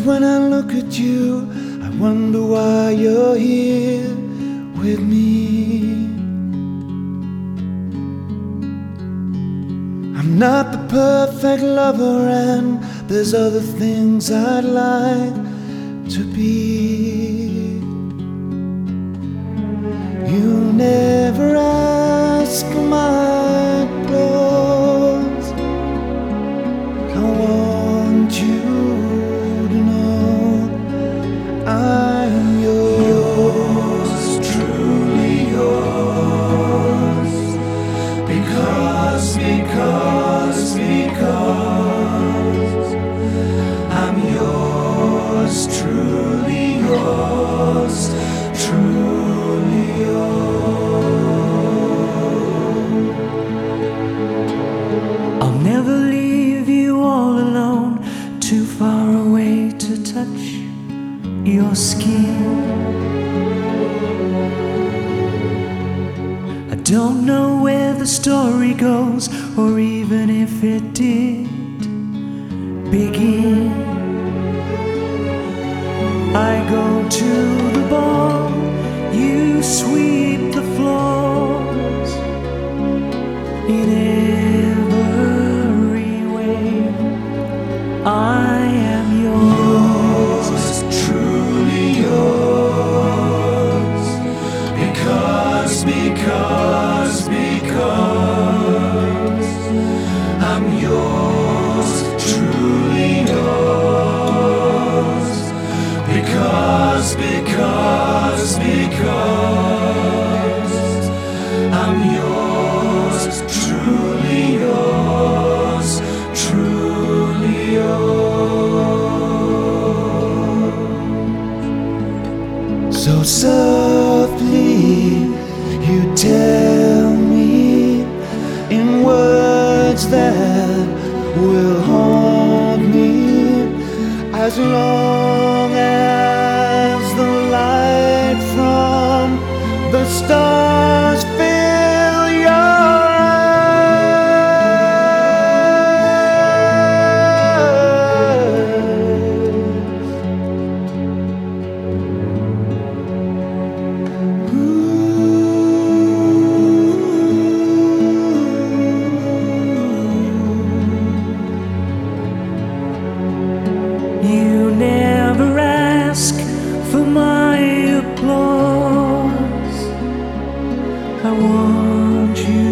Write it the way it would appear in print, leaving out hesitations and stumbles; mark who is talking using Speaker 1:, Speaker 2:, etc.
Speaker 1: when I look at you, I wonder why you're here with me. I'm not the perfect lover, and there's other things I'd like to be. You never ask for my applause. I want you to know I am yours, truly yours. Because I'm yours, truly yours, truly yours.
Speaker 2: I'll never leave you all alone, too far away to touch your skin. I don't know where the story goes, or even if it did begin. I go to the bar, you sweep the floors. In every way, I am yours,
Speaker 1: truly yours. Because I'm yours, truly yours. Because I'm yours, truly yours, truly yours. So softly you tell me in words that will haunt me as long as the light from the stars fill your
Speaker 2: You never ask for my applause. I want you